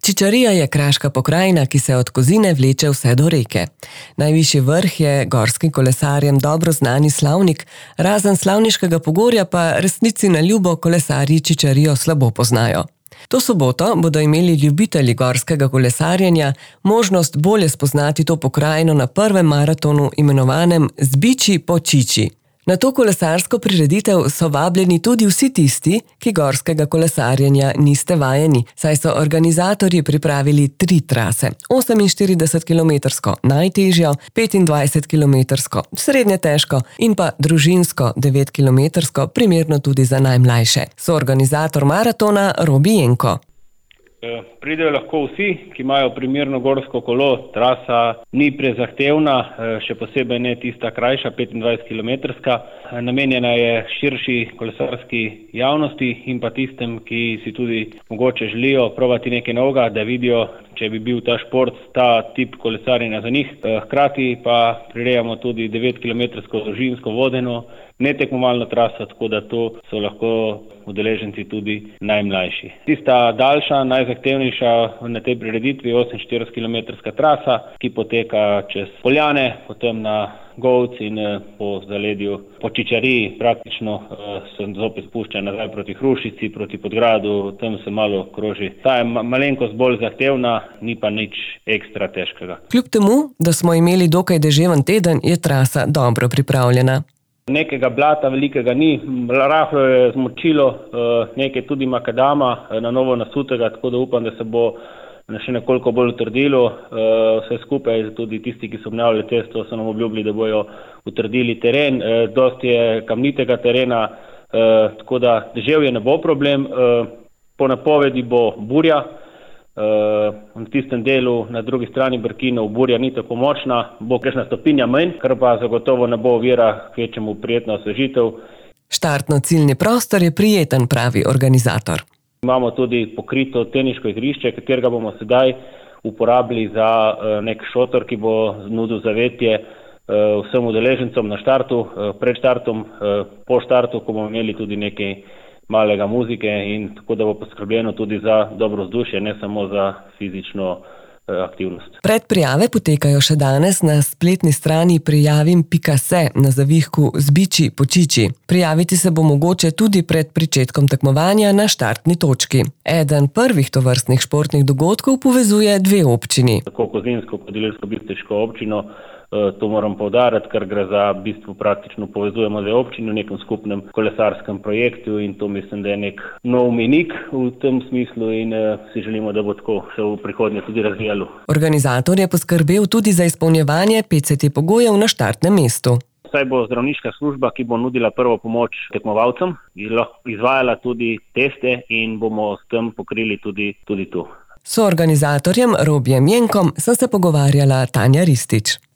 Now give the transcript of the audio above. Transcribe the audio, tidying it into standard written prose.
Čičarija je kraška pokrajina, ki se od Kozine vleče vse do reke. Najvišji vrh je gorskim kolesarjem dobro znani Slavnik, razen Slavniškega pogorja pa resnici na ljubo kolesarji Čičarijo slabo poznajo. To soboto bodo imeli ljubitelji gorskega kolesarjenja možnost bolje spoznati to pokrajino na prvem maratonu imenovanem Zbiči po Čiči. Na to kolesarsko prireditev so vabljeni tudi vsi tisti, ki gorskega kolesarjenja niste vajeni, saj so organizatorji pripravili 3 trase: 48-kilometrsko najtežjo, 25-kilometrsko srednje težko in pa družinsko 9-kilometrsko, primerno tudi za najmlajše. Soorganizator maratona Robi Jenko. Pridejo lahko vsi, ki imajo primerno gorsko kolo. Trasa ni prezahtevna, še posebej ne tista krajša, 25-kilometrska. Namenjena je širši kolesarski javnosti in pa tistem, ki si tudi mogoče želijo probati nekaj novega, da vidijo, če bi bil ta šport, ta tip kolesarjenja za njih. Hkrati pa prirejamo tudi 9-kilometrsko družinsko vodeno, netekmovalno traso, tako da to so lahko udeleženci tudi najmlajši. Tista daljša, najzahtevnejša na tej prireditvi je 48-kilometrska trasa, ki poteka čez Poljane, potem na Govc in po zaledju po Čičariji. Praktično se zopet spušča nazaj proti Hrušici, proti Podgradu, tam se malo kroži. Ta je malenkost bolj zahtevna, ni pa nič ekstra težkega. Kljub temu, da smo imeli dokaj deževen teden, je trasa dobro pripravljena. Nekega blata velikega ni, rahlo je zmočilo, nekaj tudi makadama na novo nasutega, tako da upam, da se bo še nekoliko bolj utrdilo. Vse skupaj, tudi tisti, ki so obnavljali testo, so nam obljubili, da bojo utrdili teren. Dosti je kamnitega terena, tako da deževje ne bo problem. Po napovedi bo burja. Na tistem delu na drugi strani Brkinov burja ni tako močna, bo kakšna stopinja manj, kar pa zagotovo ne bo ovira kvečemu prijetna osvežitev. Štartno-ciljni prostor je prijeten, pravi organizator. Imamo tudi pokrito teniško igrišče, katerega bomo sedaj uporabili za nek šotor, ki bo nudil zavetje vsem udeležencem na štartu, pred štartom, po štartu, ko bomo imeli tudi nekaj malega muzike in tako da bo poskrbljeno tudi za dobro vzdušje, ne samo za fizično aktivnost. Predprijave potekajo še danes na spletni strani prijavim.se na zavihku Zbiči po Čiči. Prijaviti se bo mogoče tudi pred pričetkom tekmovanja na štartni točki. Eden prvih tovrstnih športnih dogodkov povezuje 2 občini. Tako Kozinsko kot Ilirsko-Bistriško občino, to moram poudariti, ker gre za bistvo praktično povezujemo 2 občini v nekem skupnem kolesarskem projektu in to mislim, da je nek nov mejnik v tem smislu in si želimo, da bo tako še v prihodnje tudi razvijalo. Organizator je poskrbel tudi za izpolnjevanje PCT pogojev na štartnem mestu. Saj bo zdravniška služba, ki bo nudila prvo pomoč tekmovalcem, izvajala tudi teste in bomo s tem pokrili tudi to. S soorganizatorjem Robijem Jenkom sem se pogovarjala Tanja Ristič.